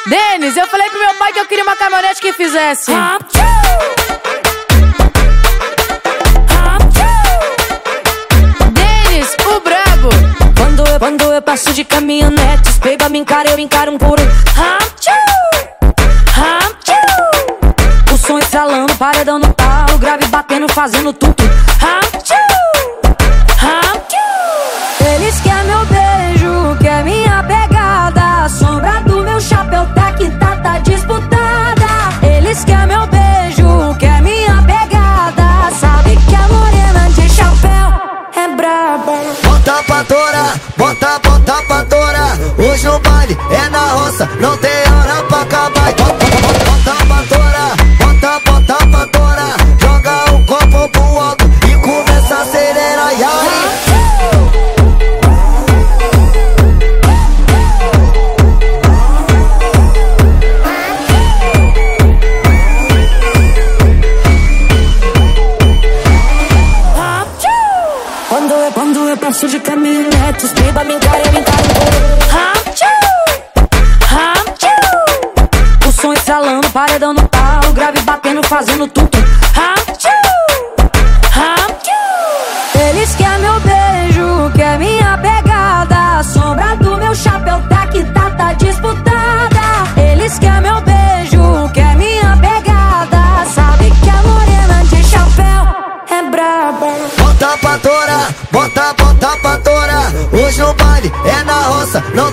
Denis, eu falei pro meu pai que eu queria uma caminhonete que fizesse Denis, o brabo. Quando eu passo de caminhonete, os peiba me encaram, eu encaro um por um. O som estralando, paredão no pau, grave batendo, fazendo tudo. Eles querem meu beijo, quer minha pegada. A sombra do meu chapéu tá disputada. Eles querem meu beijo, quer minha pegada. Sabe que a morena de chapéu é braba. Bota pra torar, bota pra torar. Hoje o baile é na roça, não tem hora pra acabar. Bota pra torar, bota pra torar. Joga o copo pro alto e começa a acelerar. Quando eu passo de caminhonete, os peiba me encaram, eu encaro o som estralando, paredão no pau, grave batendo, fazendo tudo. Eles querem meu beijo, quer minha pegada. A sombra do meu chapéu tá disputada. Eles querem meu beijo, quer minha pegada. Sabe que a morena de chapéu é braba. Bota pra torar, bota pra torar. Hoje o baile é na roça, não